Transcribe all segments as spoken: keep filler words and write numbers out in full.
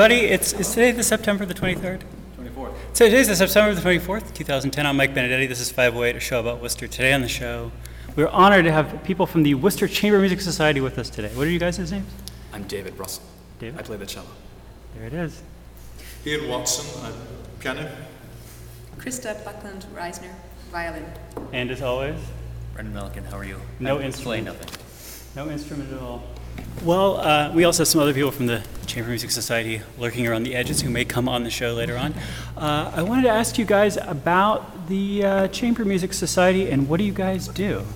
everybody. It's, it's today the September the twenty-third? twenty-fourth. So today's the September the twenty-fourth, two thousand ten. I'm Mike Benedetti. This is five oh eight, a show about Worcester. Today on the show, we're honored to have people from the Worcester Chamber Music Society with us today. What are you guys' names? I'm David Russell. David? I play the cello. There it is. Ian Watson, I'm piano. Krista Buckland Reisner, violin. And as always, Brendan Milliken, how are you? No I play instrument. nothing. no instrument at all. Well, uh, we also have some other people from the Chamber Music Society lurking around the edges who may come on the show later on. Uh, I wanted to ask you guys about the uh, Chamber Music Society and what do you guys do?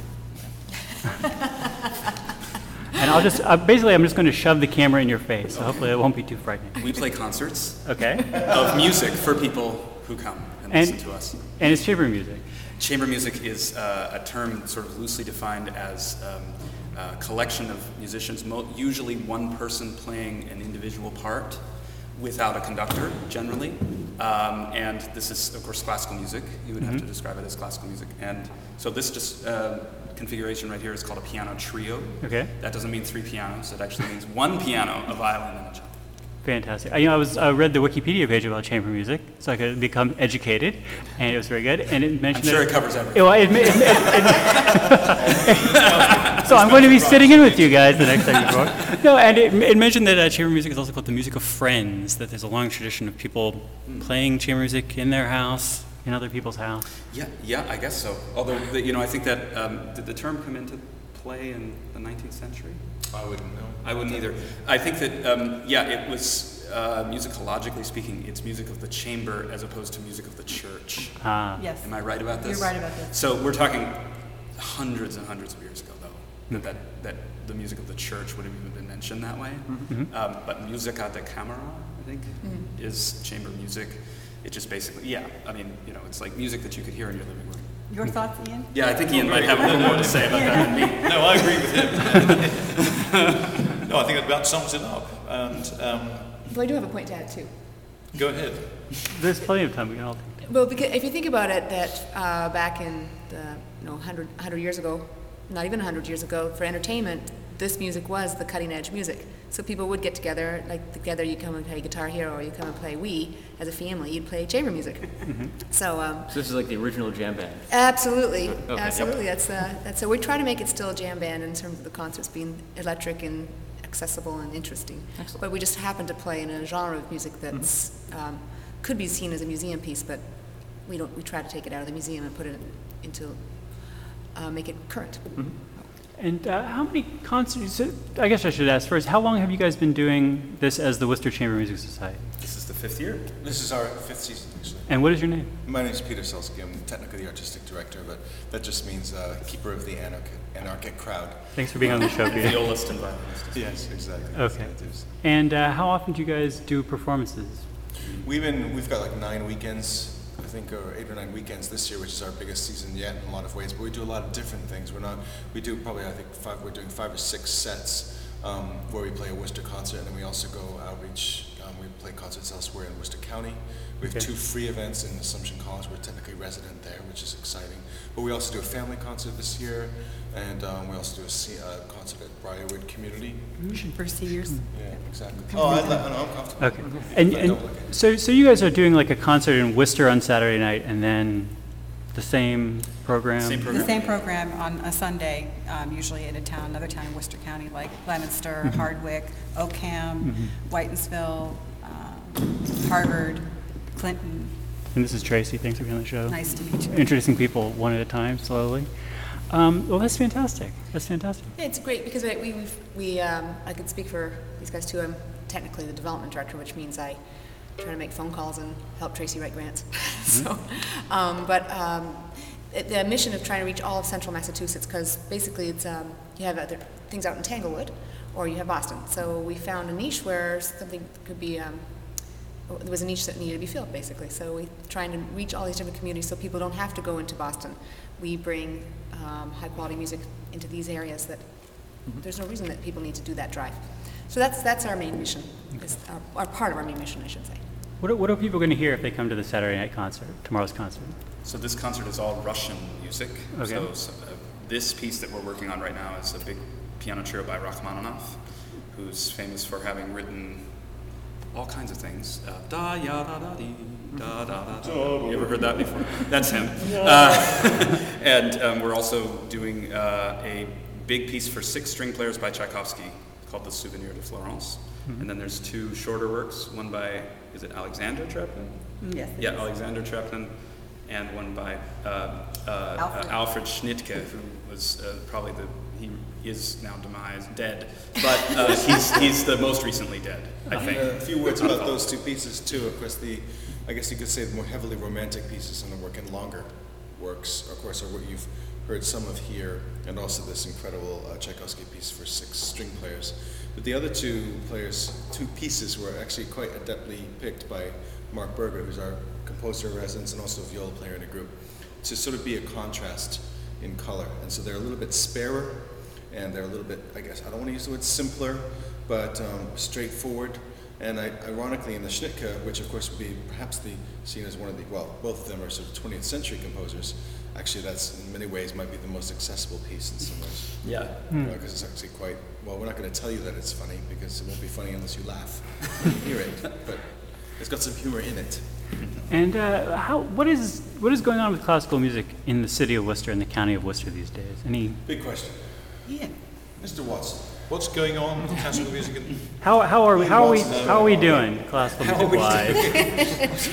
And I'll just, uh, basically I'm just going to shove the camera in your face, so hopefully it won't be too frightening. We play concerts Okay. of music for people who come and, And- listen to us. And it's chamber music. Chamber music is uh, a term sort of loosely defined as um, a collection of musicians, mo- usually one person playing an individual part without a conductor, generally. Um, and this is, of course, classical music. You would have to describe it as classical music. And so this just uh, configuration right here is called a piano trio. Okay. That doesn't mean three pianos. It actually means one piano, a violin, and a cello. Fantastic. I, you know, I was I read the Wikipedia page about chamber music, so I could become educated, and it was very good. And it I'm mentioned sure that it covers everything. Well, it, it, it, it, so I'm going to be sitting in with you guys the next time you perform. No, and it, it mentioned that uh, chamber music is also called the music of friends. That there's a long tradition of people playing chamber music in their house, in other people's house. Yeah, yeah, I guess so. Although, the, you know, I think that um, did the term come into play in the nineteenth century? I wouldn't know. I wouldn't either. I think that, um, yeah, it was uh, musicologically speaking, it's music of the chamber as opposed to music of the church. Ah. Yes. Am I right about this? You're right about this. So we're talking hundreds and hundreds of years ago, though, that, that, that the music of the church would have even been mentioned that way. Mm-hmm. Um, but musica de camera, I think, Mm-hmm. is chamber music. It just basically, yeah, I mean, you know, it's like music that you could hear in your living room. Your thoughts, Ian? Yeah, I think Ian might have a little more to say about that than me. No, I agree with him. No, I think it about sums it up. And um, Well, I do have a point to add, too. go ahead. There's plenty of time. We can all take. Well, because if you think about it, that uh, back in the, you know, one hundred, one hundred years ago, not even one hundred years ago, for entertainment, this music was the cutting edge music. So people would get together, like together you come and play Guitar Hero or you come and play Wii as a family, you'd play chamber music. So um, So this is like the original jam band. absolutely, Okay, absolutely. That's uh, that's so we try to make it still a jam band in terms of the concerts being electric and accessible and interesting. Excellent. But we just happen to play in a genre of music that's um, could be seen as a museum piece, but we don't. We try to take it out of the museum and put it into uh, make it current. And uh, how many concerts? So I guess I should ask first. How long have you guys been doing this as the Worcester Chamber Music Society? This is the fifth year. This is our fifth season, actually. And what is your name? My name is Peter Selsky. I'm technically the artistic director, but that just means uh, keeper of the anarchic, anarchic crowd. Thanks for being on the show, Peter. Violist and violinist. Yes, exactly. Okay. That's what it is. And uh, how often do you guys do performances? We've been, we've got like nine weekends, I think, or eight or nine weekends this year, which is our biggest season yet in a lot of ways. But we do a lot of different things. We're not, we do probably, I think, five. We're doing five or six sets um, where we play a Worcester concert, and then we also go outreach. Um, we play concerts elsewhere in Worcester County. We have Okay. two free events in Assumption College. We're technically resident there, which is exciting. But we also do a family concert this year, and um, we also do a se- uh, concert at Briarwood Community. For seniors. Yeah, exactly. Oh, I, I know, I'm comfortable. Okay. And, I and don't like it. so, so you guys are doing like a concert in Worcester on Saturday night, and then the same program. Same The program. same program on a Sunday, um, usually in a town, another town in Worcester County, like Leominster, Hardwick, Oakham, Whitensville, um, Harvard, Clinton. And this is Tracy. Thanks for being on the show. Nice to meet you. Introducing people one at a time, slowly. Um, well, that's fantastic. That's fantastic. Yeah, it's great because we, we, we've- we um, I can speak for these guys too. I'm technically the development director, which means I try to make phone calls and help Tracy write grants. so, um, but um, it- the mission of trying to reach all of central Massachusetts, because basically it's um, you have other things out in Tanglewood, or you have Boston. So we found a niche where something could be. Um, there was a niche that needed to be filled, basically. So we're trying to reach all these different communities so people don't have to go into Boston. We bring um, high-quality music into these areas that there's no reason that people need to do that drive. So that's that's our main mission, is our, our part of our main mission, I should say. What are, what are people going to hear if they come to the Saturday night concert, tomorrow's concert? So this concert is all Russian music. Okay. So, so uh, this piece that we're working on right now is a big piano trio by Rachmaninoff, who's famous for having written all kinds of things. Uh, da ya da da dee, da da da da. You ever heard that before? That's him. Uh, and um, we're also doing uh, a big piece for six string players by Tchaikovsky called The Souvenir de Florence. Mm-hmm. And then there's two shorter works, one by, is it Alexander Treplin? Yes. Yeah, Alexander Treplin, and one by uh, uh, Alfred. Uh, Alfred Schnittke, who was uh, probably the, he is now demised, dead, but uh, he's, he's the most recently dead, I think. A few words about those two pieces too. Of course, the, I guess you could say the more heavily romantic pieces in the work and longer works, of course, are what you've heard some of here, and also this incredible uh, Tchaikovsky piece for six string players. But the other two players, two pieces were actually quite adeptly picked by Mark Berger, who's our composer in residence and also viola player in the group, to sort of be a contrast in color. And so they're a little bit sparer, and they're a little bit, I guess, I don't want to use the word simpler, but um, straightforward. And I, ironically, in the Schnittke, which of course would be perhaps the, seen as one of the, well, both of them are sort of twentieth century composers, actually that's in many ways might be the most accessible piece in some ways. Yeah. Because you know, it's actually quite, well, we're not going to tell you that it's funny, because it won't be funny unless you laugh when you hear it, but it's got some humor in it. And uh, how, what is what is going on with classical music in the city of Worcester and the county of Worcester these days? Any Big question. Yeah. Mister Watson. What's going on with classical music? In, how how are we how are we how are we doing classical How are music we wise?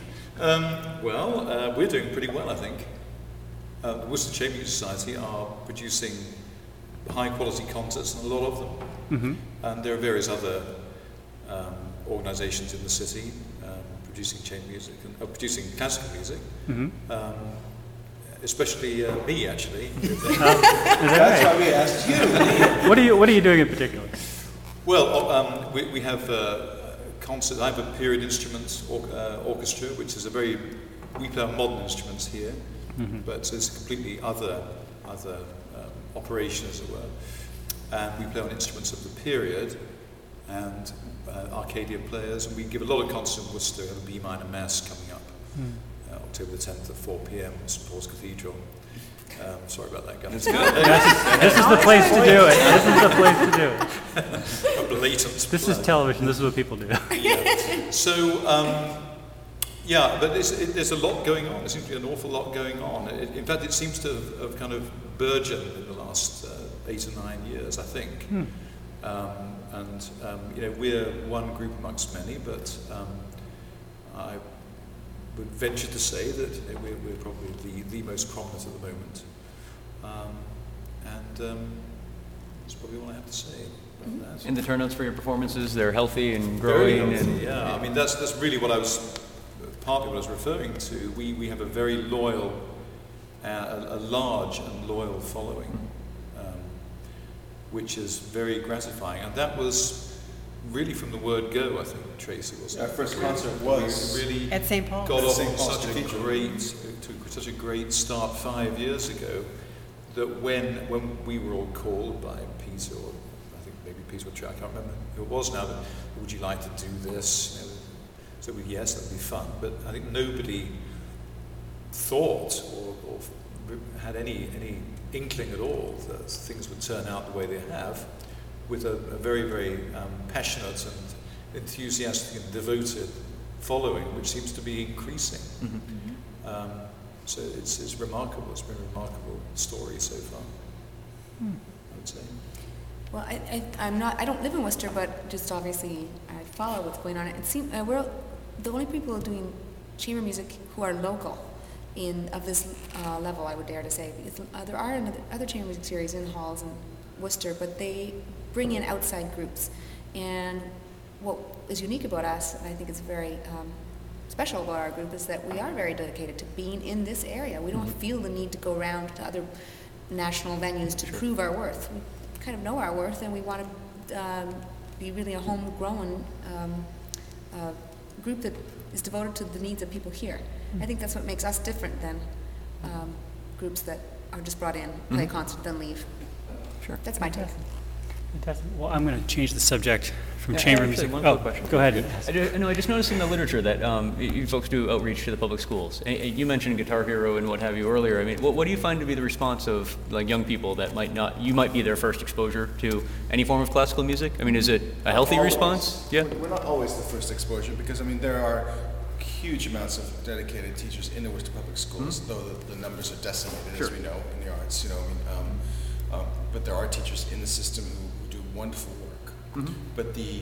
um, well, uh, we're doing pretty well, I think. Uh, the Worcester Chamber Music Society are producing high-quality concerts, and a lot of them. Mm-hmm. And there are various other um, organisations in the city um, producing chamber music, and, uh, producing classical music. Mm-hmm. Um, especially uh, me, actually. Uh, is that right? why we asked you. What are you what are you doing in particular? Well, um, we, we have uh, concert. I have a period instruments or, uh, orchestra, which is a very, we play on modern instruments here, mm-hmm. but it's a completely other other um, operation, as it were. And we play on instruments of the period and uh, Arcadia players, and we give a lot of concerts in Worcester. We have a B minor mass coming up, mm. uh, October the tenth at four p m at Saint Paul's Cathedral. Um, sorry about that, guys. This is the place to do it. This is the place to do it. A blatant This plug. is television. This is what people do. Yeah. So, um, yeah, but there's, it, there's a lot going on. There seems to be an awful lot going on. It, in fact, it seems to have, have kind of burgeoned in the last uh, eight or nine years, I think. Hmm. Um, and, um, you know, we're one group amongst many, but um, I would venture to say that you know, we're, we're probably the, the most prominent at the moment. Um, and um, that's probably all I have to say about that. And the turnouts for your performances, they're healthy and Very growing. healthy, and yeah. I mean, that's that's really what I was, partly what I was referring to. We we have a very loyal, uh, a, a large and loyal following, um, which is very gratifying. And that was really from the word go, I think, Tracy, wasn't it? Our first concert was We really At Saint Paul's. got At off Saint on Paul's such a Cathedral. great, to such a great start five years ago, that when when we were all called by Peter, or I think maybe Peter or Trey, I can't remember who it was now, but would you like to do this? You know, so we, yes, that'd be fun. But I think nobody thought or, or had any any inkling at all that things would turn out the way they have, with a, a very, very um, passionate and enthusiastic and devoted following, which seems to be increasing. Mm-hmm. Um, so it's, it's remarkable. It's been a remarkable story so far, hmm. I would say. Well, I, I, I'm not, I don't live in Worcester, but just obviously I follow what's going on. It seems uh, we're the only people doing chamber music who are local in of this uh, level, I would dare to say. Because, uh, there are another, other chamber music series in halls in Worcester, but they bring in outside groups. And what is unique about us, and I think is very um, special about our group, is that we are very dedicated to being in this area. We don't mm-hmm. feel the need to go around to other national venues to sure. prove our worth. We kind of know our worth, and we want to um, be really a homegrown um, uh, group that is devoted to the needs of people here. Mm-hmm. I think that's what makes us different than um, groups that are just brought in, play mm-hmm. a concert, then leave. Sure. That's my take. Fantastic. Well, I'm going to change the subject from Yeah, chamber actually, music. one Oh, quick question. go ahead. I, ju- no, I just noticed in the literature that um, y- you folks do outreach to the public schools. And, and you mentioned Guitar Hero and what have you earlier. I mean, what, what do you find to be the response of like young people that might not, you might be their first exposure to any form of classical music? I mean, is it a healthy Always. response? Yeah. We're not always the first exposure because, I mean, there are huge amounts of dedicated teachers in the Worcester Public Schools, though the, the numbers are decimated, Sure. as we know, in the arts. You know, I mean, um, um, but there are teachers in the system who, who do wonderful work. But the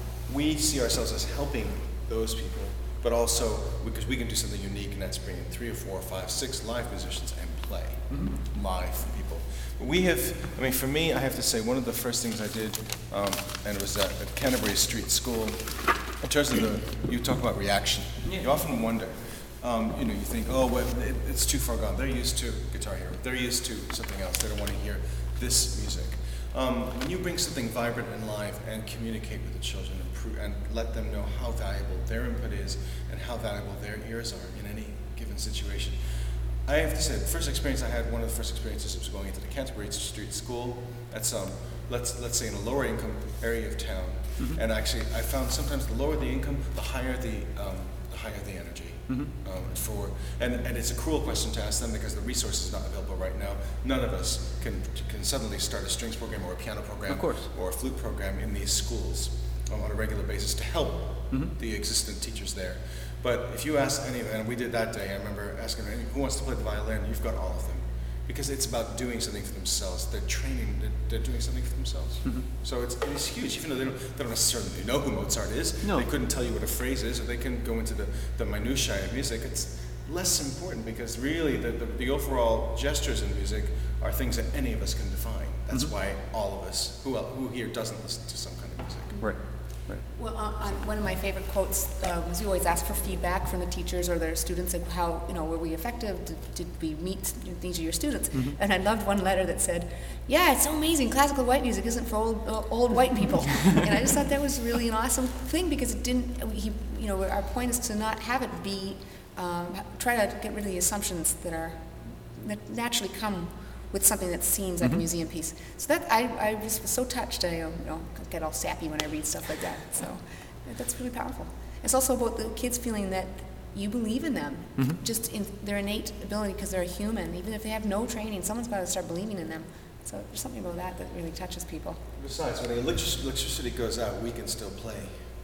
we see ourselves as helping those people, but also because we can do something unique, and that's bring in three or four or five, six live musicians and play live for people. But we have, I mean, for me, I have to say, one of the first things I did, um, and it was at, at Canterbury Street School, in terms of the, you talk about reaction. You often wonder, um, you know, you think, oh, well, it, it's too far gone. They're used to Guitar Hero. They're used to something else. They don't want to hear this music. Um, when you bring something vibrant and live and communicate with the children and, pro- and let them know how valuable their input is and how valuable their ears are in any given situation. I have to say, the first experience I had, one of the first experiences was going into the Canterbury Street School. That's, um, let's, let's say in a lower income area of town. Mm-hmm. And actually, I found sometimes the lower the income, the higher the, um, the higher the energy. Mm-hmm. Um, for and, and it's a cruel question to ask them because the resource is not available right now. None of us can can suddenly start a strings program or a piano program Of course. or a flute program in these schools um, on a regular basis to help Mm-hmm. the existing teachers there. But if you ask any of them, and we did that day, I remember asking them, who wants to play the violin? You've got all of them. Because it's about doing something for themselves. They're training, they're, they're doing something for themselves. Mm-hmm. So it's, it's huge, even though they don't, they don't necessarily know who Mozart is. No. They couldn't tell you what a phrase is, or they can go into the, the minutiae of music. It's less important because really the, the, the overall gestures in music are things that any of us can define. That's mm-hmm. why all of us, who, el- who here doesn't listen to some kind of music? Right. Right. Well, uh, on one of my favorite quotes uh, was we always ask for feedback from the teachers or their students, like how, you know, were we effective? Did, did we meet the needs of your students? Mm-hmm. And I loved one letter that said, yeah, it's so amazing. Classical white music isn't for old uh, old white people. And I just thought that was really an awesome thing because it didn't, he, you know, our point is to not have it be, um, try to get rid of the assumptions that are, that naturally come with something that seems like mm-hmm. a museum piece. So that, I, I just was so touched. I, you know, get all sappy when I read stuff like that. So that's really powerful. It's also about the kids feeling that you believe in them, mm-hmm. just in their innate ability because they're human. Even if they have no training, someone's got to start believing in them. So there's something about that that really touches people. Besides, when the electric- electricity goes out, we can still play.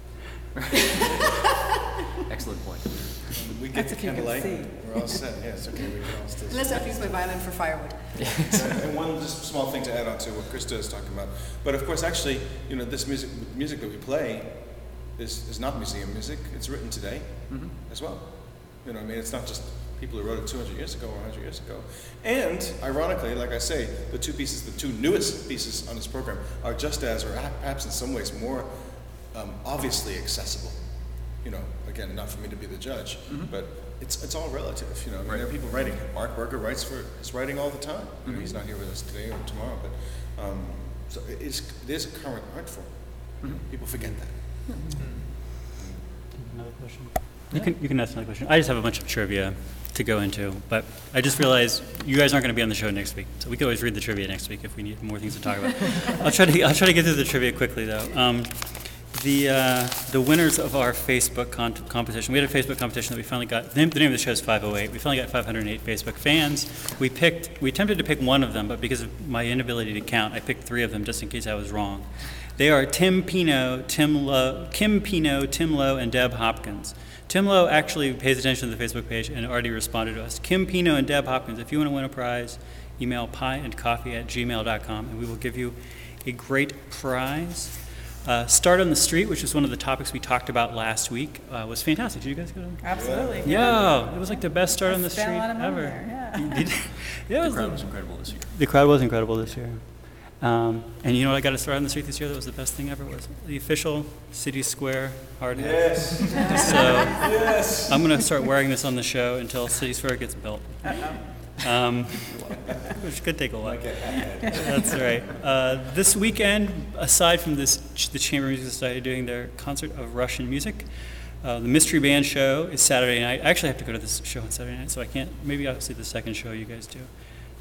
Excellent point. We get That's the if you can candlelight, see. we're all set. Yeah, it's okay, we can all still Unless I have to use my violin for firewood. And one just small thing to add on to what Krista is talking about. But of course, actually, you know, this music music that we play is, is not museum music. It's written today mm-hmm. as well. You know, I mean, it's not just people who wrote it two hundred years ago or one hundred years ago. And ironically, like I say, the two pieces, the two newest pieces on this program are just as, or perhaps in some ways more um, obviously accessible. You know, again, not for me to be the judge, mm-hmm. but it's it's all relative. You know, I mean, right. there are people writing. Mark Berger writes for is writing all the time. Mm-hmm. You know, he's not here with us today or tomorrow, but um, so it is it is a current art form. Mm-hmm. People forget that. Mm-hmm. Another question. You can you can ask another question. I just have a bunch of trivia to go into, but I just realized you guys aren't going to be on the show next week, so we can always read the trivia next week if we need more things to talk about. I'll try to I'll try to get through the trivia quickly though. Um, The uh, the winners of our Facebook con- competition, we had a Facebook competition that we finally got, the name, the name of the show is five oh eight, we finally got five hundred eight Facebook fans. We picked, we attempted to pick one of them, but because of my inability to count, I picked three of them just in case I was wrong. They are Tim Pino, Tim Lowe, Kim Pino, Tim Lowe, and Deb Hopkins. Tim Lowe actually pays attention to the Facebook page and already responded to us. Kim Pino and Deb Hopkins, if you want to win a prize, email pie and coffee at gmail dot com and we will give you a great prize. Uh, Start on the Street, which was one of the topics we talked about last week, uh, was fantastic. Did you guys go to that? Absolutely. Yeah, it was like the best Start on the Spent a Street lot of money ever. there, yeah. You did- yeah, it The was crowd the- was incredible this year. The crowd was incredible this year. Um, and you know what I got to Start on the Street this year that was the best thing ever? Was the official City Square hard hat. Yes. So yes. I'm going to start wearing this on the show until City Square gets built. Um, which could take a while. That's right. Uh, this weekend, aside from this, the Chamber Music Society doing their concert of Russian music, uh, the Mystery Band show is Saturday night. I actually have to go to this show on Saturday night, so I can't. Maybe I'll see the second show you guys do.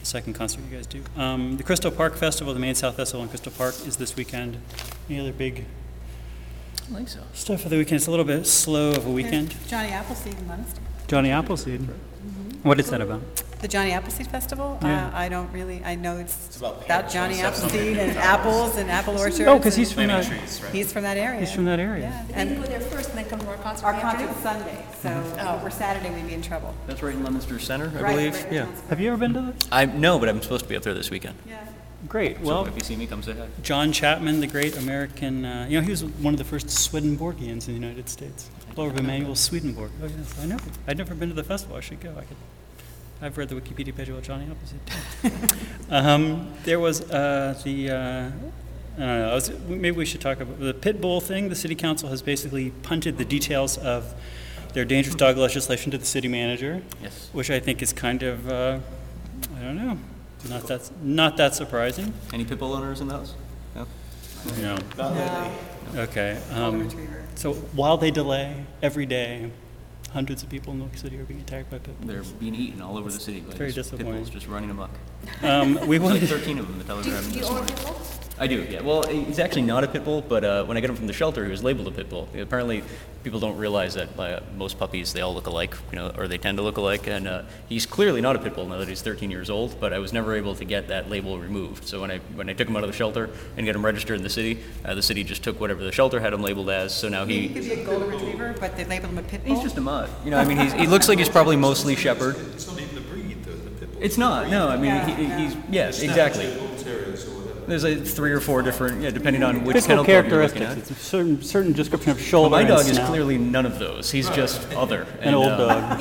the second concert you guys do. Um, the Crystal Park Festival, the Maine South Festival in Crystal Park is this weekend. Any other big I think so. stuff for the weekend? It's a little bit slow of a weekend. There's Johnny Appleseed in Leominster. Johnny Appleseed. What is that about? The Johnny Appleseed Festival? Yeah. Uh, I don't really, I know it's It's about about pears, Johnny right? Appleseed and apples and apple orchards. Oh, because he's and- from Planting that, trees, right? He's from that area. he's from that area. Yeah, They can and go there first and then come to our concert. our in the afternoon? concert's Sunday, so Oh. if we're Saturday, we'd be in trouble. That's right in Leominster Center, I Right, believe. right in Yeah. town square. Have you ever been to this? I no, but I'm supposed to be up there this weekend. Yeah. Great. So Well, if you see me, come say hi. John Chapman, the great American, uh, you know, he was one of the first Swedenborgians in the United States. Lord Emanuel Swedenborg. Oh, yes, I know. I'd never been to the festival. I should go. I could. I've read the Wikipedia page about Johnny Appleseed, too. um, there was uh, the, uh, I don't know, I was, maybe we should talk about the pit bull thing. The city council has basically punted the details of their dangerous dog legislation to the city manager, Yes. which I think is kind of, uh, I don't know, not that, not that surprising. Any pit bull owners in the house? No. No. No, Okay. golden Um, retriever. so while they delay, every day, hundreds of people in New York City are being attacked by pit bulls. They're being eaten all over the city by very these pit disappointing. bulls just running amok. Um, we There's like wanted. thirteen of them in the Do you, telegram do you this own a morning. pit bull? I do, yeah. Well, he's actually not a pit bull, but uh, when I got him from the shelter, he was labeled a pit bull. Apparently, people don't realize that uh, most puppies, they all look alike, you know, or they tend to look alike. And uh, he's clearly not a pit bull now that he's thirteen years old, but I was never able to get that label removed. So when I when I took him out of the shelter and get him registered in the city, uh, the city just took whatever the shelter had him labeled as. So now He he could be a golden retriever, but they label him a pit bull. he's just a mutt. You know, I mean, he's, he looks like he's probably mostly shepherd. It's not even a breed, though, the pit bull. It's not. No, I mean, Yeah, he, yeah. he's yes, exactly. Bull terriers or whatever. There's like three or four different, yeah, depending on which Physical kennel club you're looking characteristics. at. It's a certain certain description of Well, shoulder my and dog is snout. clearly none of those. He's just other. An And, old uh, dog.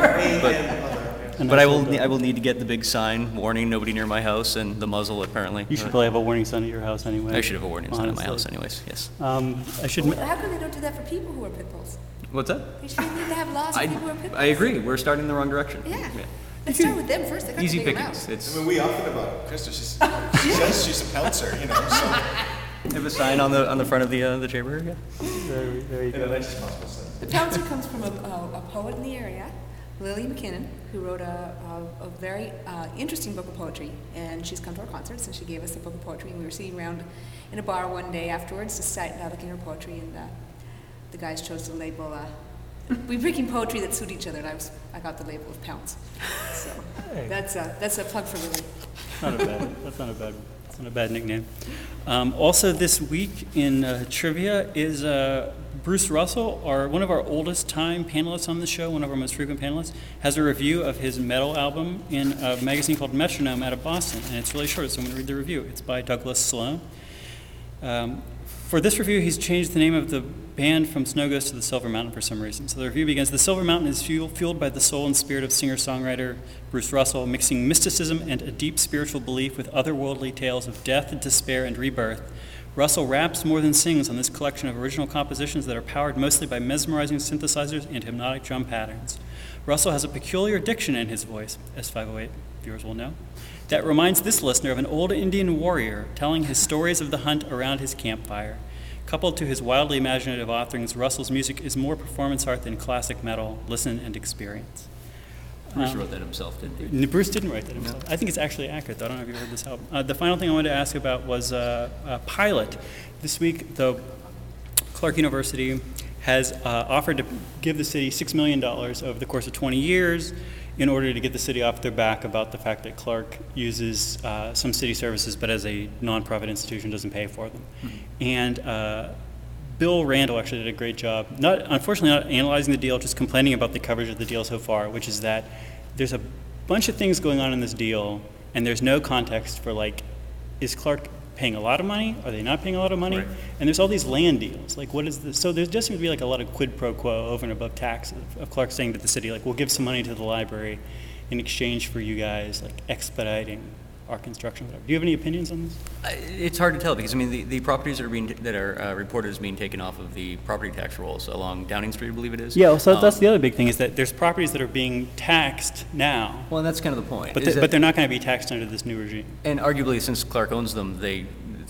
A But nice I old will, dog. I will need to get the big sign, warning, nobody near my house, and the muzzle apparently. You should Uh, probably have a warning sign at your house anyway. I should have a warning sign at my house honestly. anyways, yes. Um, I should. Well, how come they don't do that for people who are pit bulls? What's that? They should need to have laws for I, people who are pit bulls. I agree, we're starting in the wrong direction. Yeah. Let's start with them first. They got Easy to figure it pickings. out. It's, I mean, we often about Krista. She's, she says she's a pouncer, you know. So. I have a sign on the, on the front of the, uh, the chamber, yeah. There, there you In the go. nicest possible sense. The pouncer comes from a, a, a poet in the area, Lily McKinnon, who wrote a, a, a very uh, interesting book of poetry. And she's come to our concerts, and she gave us a book of poetry. And we were sitting around in a bar one day afterwards, just sat uh, looking at her poetry, and uh, the guys chose to label. Uh, we were picking poetry that suit each other, and I was I got the label of Pounce. So Hey. that's a that's a plug for Lily. Not a bad. That's not a bad. That's not a bad nickname. Um, also, this week in uh, trivia is uh, Bruce Russell, our one of our oldest time panelists on the show, one of our most frequent panelists, has a review of his metal album in a magazine called Metronome out of Boston, and it's really short, so I'm going to read the review. It's by Douglas Sloan. Um, for this review, he's changed the name of the band from Snow Ghost to the Silver Mountain for some reason. So the review begins, the Silver Mountain is fuel, fueled by the soul and spirit of singer-songwriter Bruce Russell, mixing mysticism and a deep spiritual belief with otherworldly tales of death and despair and rebirth. Russell raps more than sings on this collection of original compositions that are powered mostly by mesmerizing synthesizers and hypnotic drum patterns. Russell has a peculiar diction in his voice, S five oh eight viewers will know, that reminds this listener of an old Indian warrior telling his stories of the hunt around his campfire. Coupled to his wildly imaginative offerings, Russell's music is more performance art than classic metal. Listen and experience. Bruce Um, wrote that himself, didn't he? N- Bruce didn't write that himself. I think it's actually accurate, though. I don't know if you heard this album. Uh, the final thing I wanted to ask about was uh, uh, Pilot. This week, the Clark University has uh, offered to give the city six million dollars over the course of twenty years in order to get the city off their back about the fact that Clark uses uh, some city services, but as a nonprofit institution doesn't pay for them. And uh, Bill Randall actually did a great job, not unfortunately not analyzing the deal, just complaining about the coverage of the deal so far, which is that there's a bunch of things going on in this deal, and there's no context for, like, is Clark paying a lot of money? Are they not paying a lot of money? Right. And there's all these land deals. Like, what is this? So there just seems to be like a lot of quid pro quo over and above tax of, of Clark saying to the city, like, we'll give some money to the library in exchange for you guys, like, expediting our construction, whatever. Do you have any opinions on this? Uh, It's hard to tell because I mean the, the properties that are being that are uh, reported as being taken off of the property tax rolls along Downing Street, I believe it is. Yeah, so Um, that's the other big thing is that there's properties that are being taxed now, Well, and that's kind of the point. but, is th- that- but they're not going to be taxed under this new regime. And arguably, since Clark owns them, they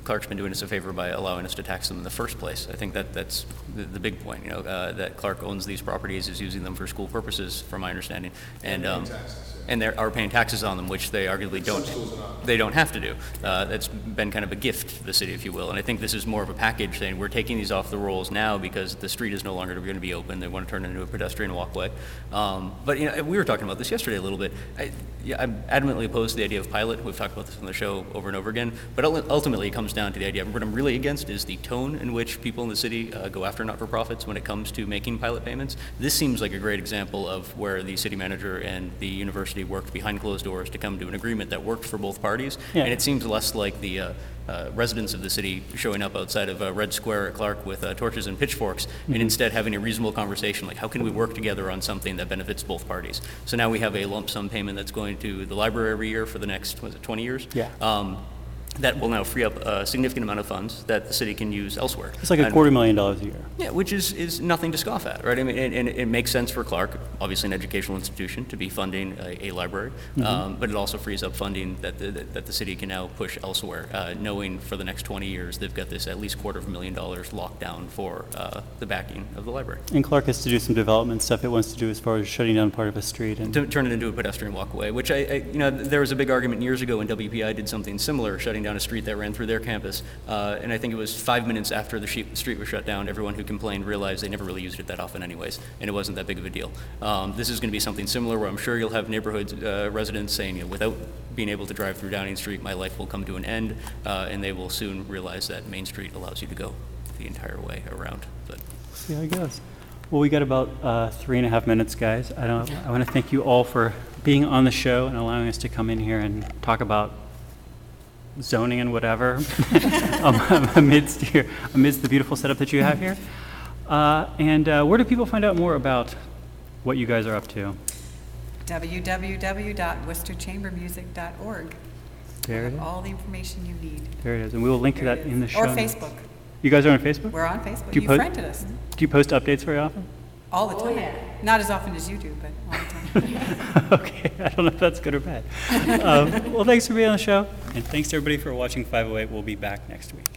Clark's been doing us a favor by allowing us to tax them in the first place. I think that that's the, the big point, you know, uh, that Clark owns these properties, is using them for school purposes, from my understanding. And, um, and they are paying taxes on them, which they arguably don't, they don't have to do. Uh, that's been kind of a gift to the city, if you will. And I think this is more of a package saying we're taking these off the rolls now because the street is no longer going to be open. They want to turn it into a pedestrian walkway. Um, but, you know, we were talking about this yesterday a little bit. I, yeah, I'm adamantly opposed to the idea of pilot. We've talked about this on the show over and over again. But ultimately, it comes down to the idea. What I'm really against is the tone in which people in the city uh, go after not-for-profits when it comes to making pilot payments. This seems like a great example of where the city manager and the university worked behind closed doors to come to an agreement that worked for both parties. Yeah. And it seems less like the uh, uh, residents of the city showing up outside of uh, Red Square at Clark with uh, torches and pitchforks, mm-hmm. and instead having a reasonable conversation like, how can we work together on something that benefits both parties? So now we have a lump sum payment that's going to the library every year for the next, was it twenty years? Yeah. Um, that will now free up a significant amount of funds that the city can use elsewhere. It's like a And- quarter million dollars a year. Yeah, which is, is nothing to scoff at, right? I mean, and, and it makes sense for Clark, obviously an educational institution, to be funding a, a library, Mm-hmm. um, but it also frees up funding that the, that the city can now push elsewhere, uh, knowing for the next twenty years they've got this at least quarter of a million dollars locked down for uh, the backing of the library. And Clark has to do some development stuff it wants to do as far as shutting down part of a street. And To turn it into a pedestrian walkway, which I, I, you know, there was a big argument years ago when W P I did something similar, shutting down a street that ran through their campus. Uh, and I think it was five minutes after the sheet, street was shut down, everyone who complained realized they never really used it that often anyways, and it wasn't that big of a deal. Um, this is going to be something similar where I'm sure you'll have neighborhood uh, residents saying, you know, without being able to drive through Downing Street, my life will come to an end, uh, and they will soon realize that Main Street allows you to go the entire way around. But see how it goes. Well, we got about uh, three and a half minutes, guys. I don't. I want to thank you all for being on the show and allowing us to come in here and talk about zoning and whatever um, amidst your, amidst the beautiful setup that you have here. Uh, and uh, where do people find out more about what you guys are up to? w w w dot worcester chamber music dot org. There it is. All the information you need. There it is, and we will link to There that it in the is. show Or notes. Facebook. You guys are on Facebook? We're on Facebook. Do you You post- friended us Do you post updates very often? all the time. Not as often as you do, but all the time. Okay, I don't know if that's good or bad. Um, well, thanks for being on the show, and thanks to everybody for watching five oh eight. We'll be back next week.